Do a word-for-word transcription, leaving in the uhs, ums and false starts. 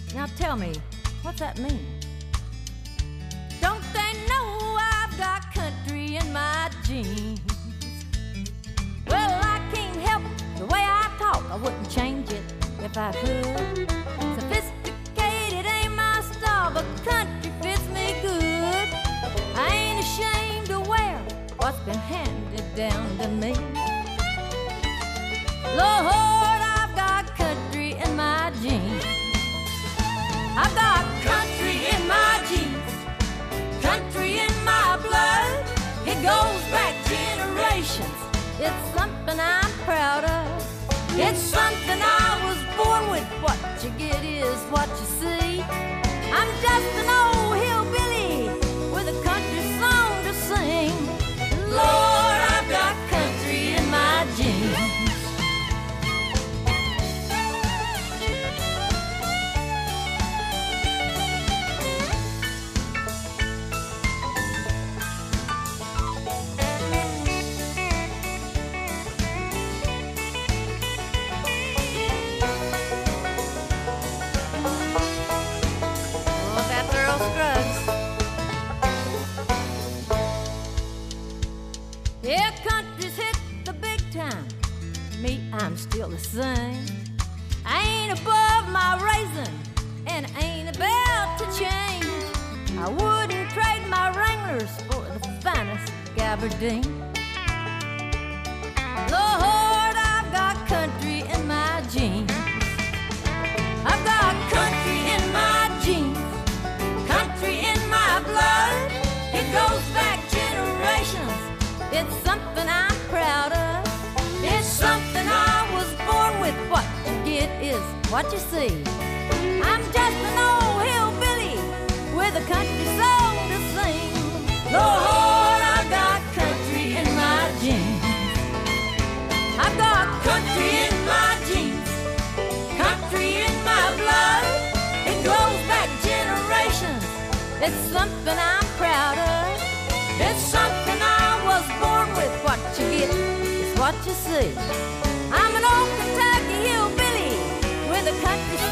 Now tell me, what's that mean? Don't they know I've got country in my jeans? Well, I can't help the way I talk. I wouldn't change it if I could. Sophisticated ain't my style, but country fits me good. I ain't ashamed to wear what's been handed down to me. Lord, I've got country in my jeans. I've got country in my jeans, country in my blood. It goes back generations. It's something I'm proud of. It's something I was born with. What you get is what you see. I'm just an old hillbilly with a country song to sing. Lord, I've got country in my jeans. Yeah, country's hit the big time. Me, I'm still the same. I ain't above my raisin, and I ain't about to change. I wouldn't trade my Wranglers for the finest gabardine. Lord, I've got country in my jeans. I've got country in my jeans, country in my blood. It goes back generations. It's something I'm proud of. It's something I was born with. What you get is what you see. I'm just an old hillbilly with a country song to sing. Lord, I've got country in my jeans. I've got country in my jeans, country in my blood. It goes back generations. It's something I'm proud of. It's something I was born with. What you get is what you see. I'm an old Kentucky hillbilly with a country